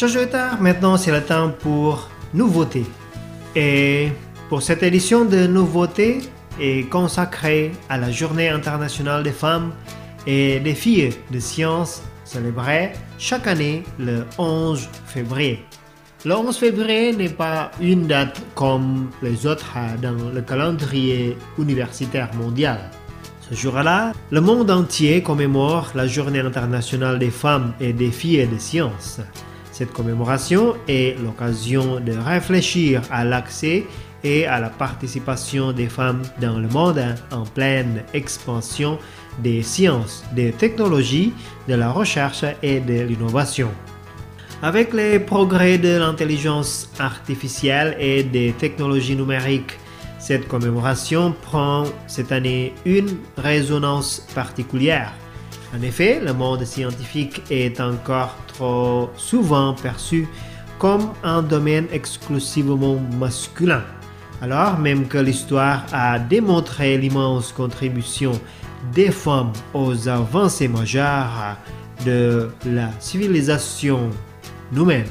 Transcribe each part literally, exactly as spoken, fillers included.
Chers auditeurs, maintenant c'est le temps pour nouveautés. Et pour cette édition de nouveautés est consacrée à la Journée internationale des femmes et des filles de sciences célébrée chaque année le onze février. Le onze février n'est pas une date comme les autres dans le calendrier universitaire mondial. Ce jour-là, le monde entier commémore la Journée internationale des femmes et des filles de sciences. Cette commémoration est l'occasion de réfléchir à l'accès et à la participation des femmes dans le monde en pleine expansion des sciences, des technologies, de la recherche et de l'innovation. Avec les progrès de l'intelligence artificielle et des technologies numériques, cette commémoration prend cette année une résonance particulière. En effet, le monde scientifique est encore trop souvent perçu comme un domaine exclusivement masculin, alors même que l'histoire a démontré l'immense contribution des femmes aux avancées majeures de la civilisation humaine.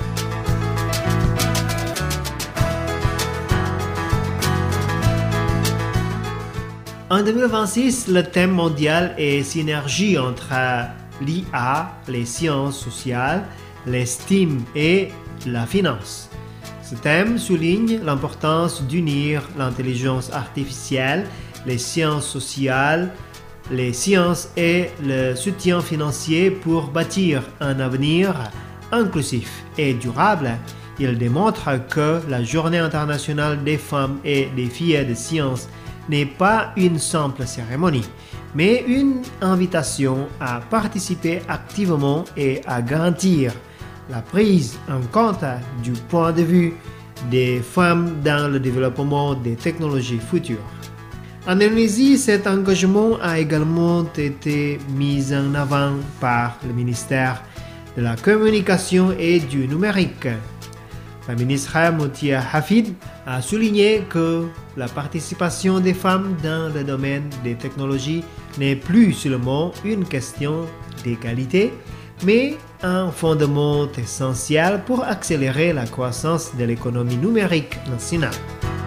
En deux mille vingt-six, le thème mondial est synergie entre l'I A, les sciences sociales, les S T E M et la finance. Ce thème souligne l'importance d'unir l'intelligence artificielle, les sciences sociales, les sciences et le soutien financier pour bâtir un avenir inclusif et durable. Il démontre que la Journée internationale des femmes et des filles de sciences n'est pas une simple cérémonie, mais une invitation à participer activement et à garantir la prise en compte du point de vue des femmes dans le développement des technologies futures. En Indonésie, cet engagement a également été mis en avant par le ministère de la Communication et du Numérique. La ministre Mutia Hafid a souligné que la participation des femmes dans le domaine des technologies n'est plus seulement une question d'égalité, mais un fondement essentiel pour accélérer la croissance de l'économie numérique nationale.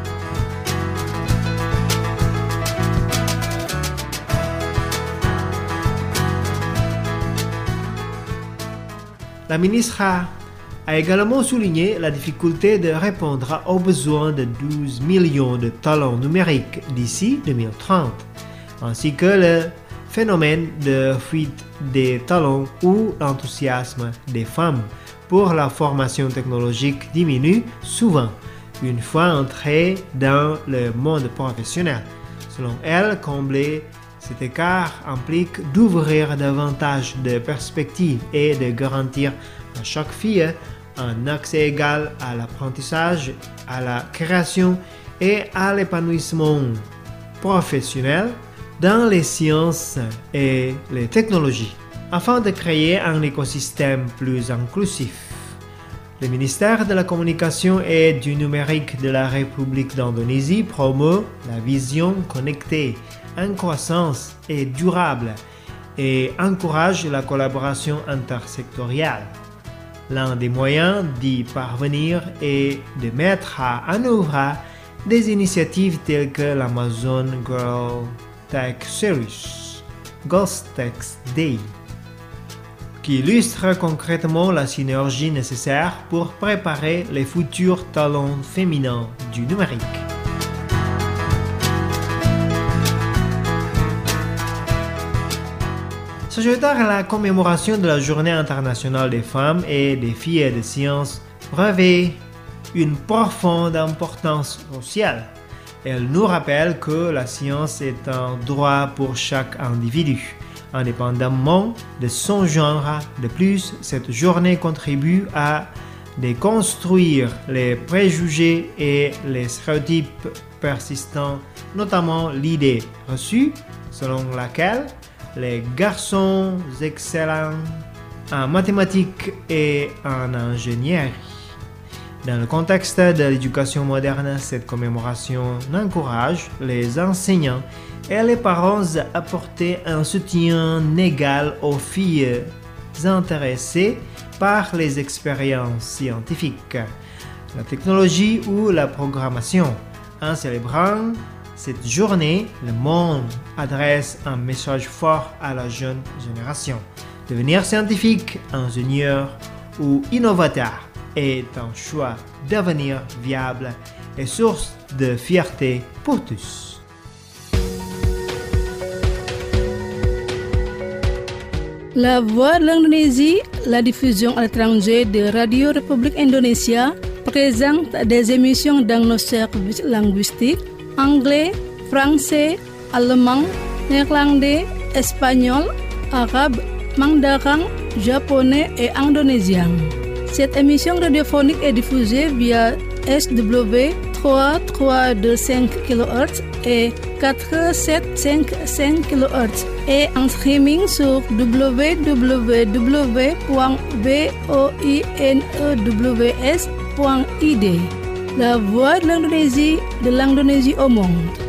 La ministre a également souligné la difficulté de répondre aux besoins de douze millions de talents numériques d'ici deux mille trente, ainsi que le phénomène de fuite des talents où l'enthousiasme des femmes pour la formation technologique diminue souvent une fois entrées dans le monde professionnel. Selon elle, combler cet écart implique d'ouvrir davantage de perspectives et de garantir à chaque fille un accès égal à l'apprentissage, à la création et à l'épanouissement professionnel dans les sciences et les technologies, afin de créer un écosystème plus inclusif. Le ministère de la Communication et du Numérique de la République d'Indonésie promeut la vision connectée, en croissance et durable et encourage la collaboration intersectorielle. L'un des moyens d'y parvenir est de mettre en œuvre des initiatives telles que l'Amazon Girl Tech Series, Girls Tech Day, qui illustre concrètement la synergie nécessaire pour préparer les futurs talents féminins du numérique. S'ajoutant à la commémoration de la Journée internationale des femmes et des filles de sciences revêt une profonde importance sociale. Elle nous rappelle que la science est un droit pour chaque individu, indépendamment de son genre. De plus, cette journée contribue à déconstruire les préjugés et les stéréotypes persistants, notamment l'idée reçue selon laquelle les garçons excellents en mathématiques et en ingénierie. Dans le contexte de l'éducation moderne, cette commémoration encourage les enseignants et les parents à apporter un soutien égal aux filles intéressés par les expériences scientifiques, la technologie ou la programmation. En célébrant cette journée, le monde adresse un message fort à la jeune génération. Devenir scientifique, ingénieur ou innovateur est un choix d'avenir viable et source de fierté pour tous. La Voix de l'Indonésie, la diffusion à l'étranger de Radio République Indonésia, présente des émissions dans nos services linguistiques anglais, français, allemand, néerlandais, espagnol, arabe, mandarin, japonais et indonésien. Cette émission radiophonique est diffusée via S W trois trois deux cinq kilohertz et quatre sept cinq cinq kilohertz et en streaming sur w w w point voinews point I D. La Voix de l'Indonésie, de l'Indonésie au monde.